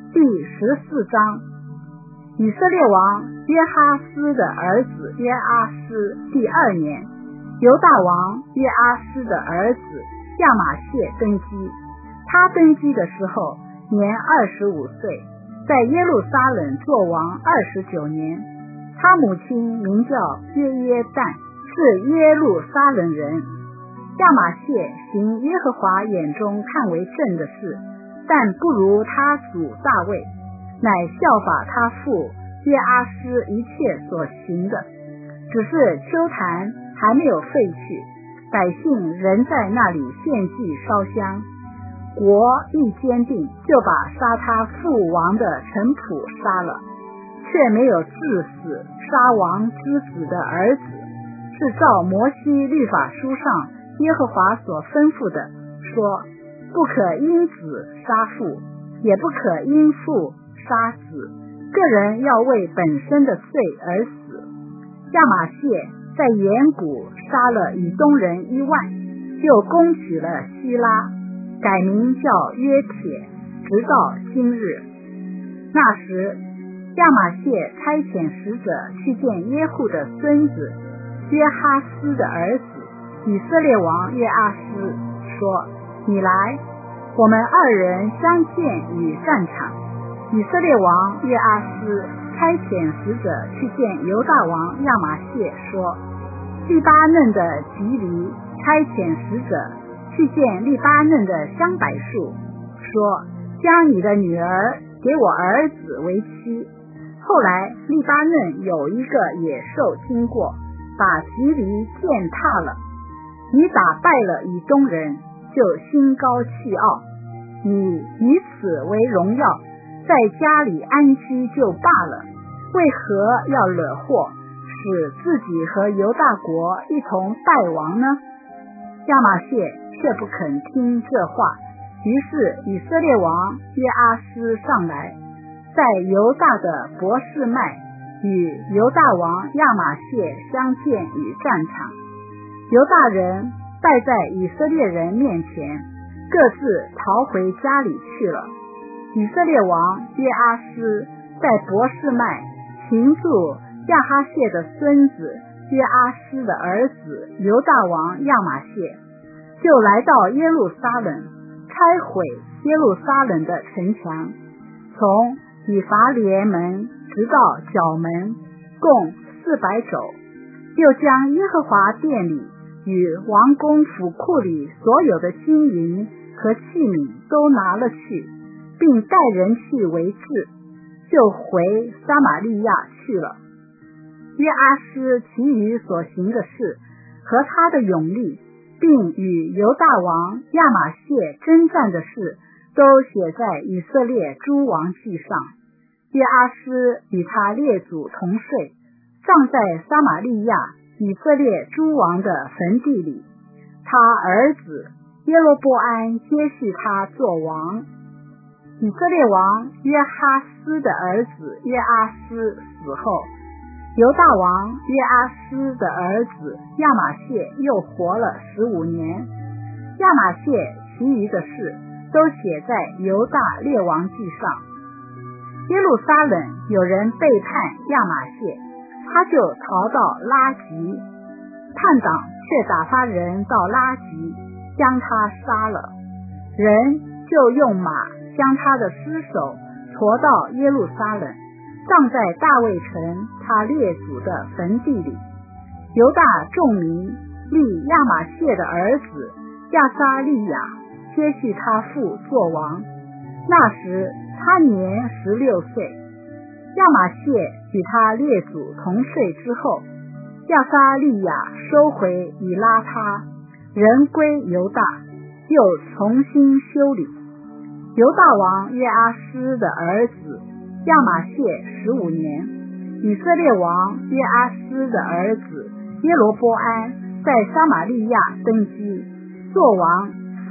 第14章，以色列王约哈斯的儿子约阿斯第2年，犹大王约阿斯的儿子亚玛谢登基。他登基的时候年25岁，在耶路撒冷作王29年。他母亲名叫约耶旦，是耶路撒冷人。亚玛谢行耶和华眼中看为正的事，但不如他祖大卫，乃效法他父约阿斯一切所行的，只是丘坛还没有废去，百姓仍在那里献祭烧香。国一坚定，就把杀他父王的臣仆杀了，却没有治死杀王之子的儿子，是照摩西律法书上耶和华所吩咐的，说不可因子杀父，也不可因父杀子，个人要为本身的罪而死。亚玛谢在远古杀了以东人1万，又攻取了希拉，改名叫约帖，直到今日。那时亚玛谢差遣使者去见耶户的孙子约哈斯的儿子以色列王约阿斯，说：你来，我们2人相见于战场。以色列王约阿斯差遣使者去见犹大王亚玛谢，说：利巴嫩的吉黎差遣使者去见利巴嫩的香柏树，说：将你的女儿给我儿子为妻。后来利巴嫩有一个野兽经过，把吉黎践踏了。你打败了以东人，就心高气傲，你以此为荣耀，在家里安居就罢了，为何要惹祸，使自己和犹大国一同败亡呢？亚玛谢却不肯听这话，于是以色列王约阿斯上来，在犹大的伯示麦与犹大王亚玛谢相见于战场。犹大人败在以色列人面前，各自逃回家里去了。以色列王约阿斯在伯示麦擒住亚哈谢的孙子约阿斯的儿子犹大王亚玛谢，就来到耶路撒冷，拆毁耶路撒冷的城墙，从以法莲门直到角门，共400肘，又将耶和华殿里与王宫府库里所有的金银和器皿都拿了去，并带人去为质，就回撒玛利亚去了。约阿斯其余所行的事和他的勇力，并与犹大王亚玛谢征战的事，都写在以色列诸王记上。约阿斯与他列祖同睡，葬在撒玛利亚以色列诸王的坟地里。他儿子耶罗波安接续他做王。以色列王约哈斯的儿子约阿斯死后，犹大王约阿斯的儿子亚玛谢又活了15年。亚玛谢其余的事都写在犹大列王记上。耶路撒冷有人背叛亚玛谢，他就逃到拉吉，叛党却打发人到拉吉，将他杀了。人就用马将他的尸首驮到耶路撒冷，葬在大卫城他列祖的坟地里。犹大众民立亚玛谢的儿子亚撒利雅接续他父做王。那时他年16岁。亚玛谢与他列祖同睡之后，亚撒利雅收回以拉他，人归犹大，又重新修理。犹大王约阿斯的儿子亚玛谢15年，以色列王约阿斯的儿子耶罗波安在撒玛利亚登基，做王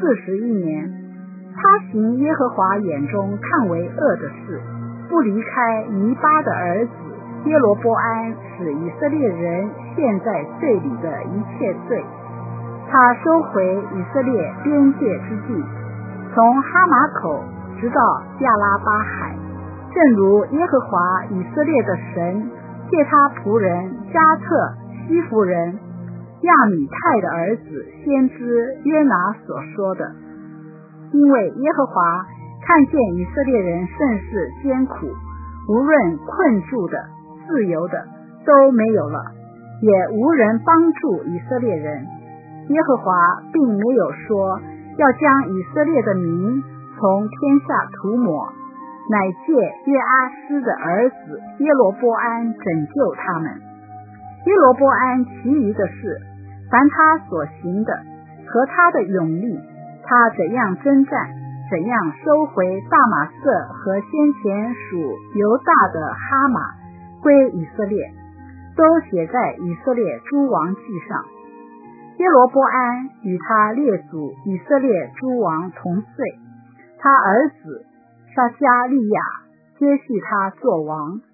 41年。他行耶和华眼中看为恶的事，不离开尼巴的儿子耶罗波安使以色列人陷在罪里的一切罪。他收回以色列边界之地，从哈马口直到亚拉巴海， 正如耶和华以色列的神借他仆人加特西弗人亚米泰的儿子先知约拿所说的。因为耶和华看见以色列人甚是艰苦，无论困住的自由的都没有了，也无人帮助以色列人。耶和华并没有说要将以色列的民从天下涂抹，乃借约阿施的儿子耶罗波安拯救他们。耶罗波安其余的事，凡他所行的和他的勇力，他怎样征战，怎样收回大马色和先前属犹大的哈马归以色列，都写在以色列诸王记上。耶罗波安与他列祖以色列诸王同岁，他儿子沙加利亚接续他做王，